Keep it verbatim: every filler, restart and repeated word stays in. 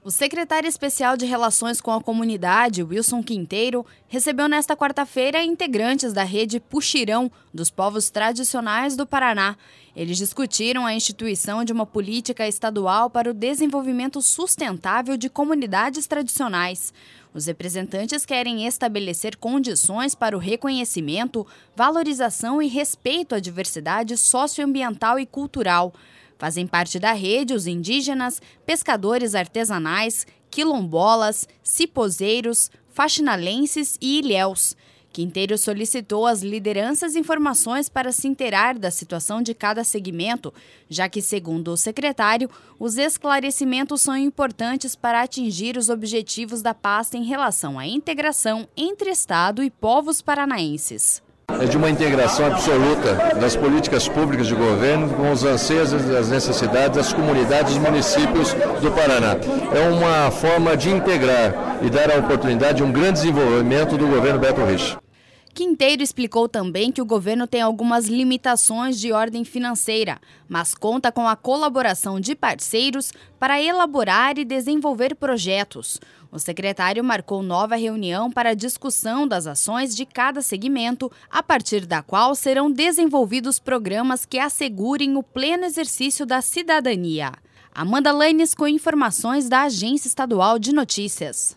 O secretário especial de Relações com a Comunidade, Wilson Quinteiro, recebeu nesta quarta-feira integrantes da rede Puxirão, dos povos tradicionais do Paraná. Eles discutiram a instituição de uma política estadual para o desenvolvimento sustentável de comunidades tradicionais. Os representantes querem estabelecer condições para o reconhecimento, valorização e respeito à diversidade socioambiental e cultural. Fazem parte da rede os indígenas, pescadores artesanais, quilombolas, cipozeiros, faxinalenses e ilhéus. Quinteiro solicitou às lideranças informações para se inteirar da situação de cada segmento, já que, segundo o secretário, os esclarecimentos são importantes para atingir os objetivos da pasta em relação à integração entre Estado e povos paranaenses. É de uma integração absoluta das políticas públicas de governo com os anseios e as necessidades das comunidades e municípios do Paraná. É uma forma de integrar e dar a oportunidade de um grande desenvolvimento do governo Beto Richa. Quinteiro explicou também que o governo tem algumas limitações de ordem financeira, mas conta com a colaboração de parceiros para elaborar e desenvolver projetos. O secretário marcou nova reunião para a discussão das ações de cada segmento, a partir da qual serão desenvolvidos programas que assegurem o pleno exercício da cidadania. Amanda Lanes com informações da Agência Estadual de Notícias.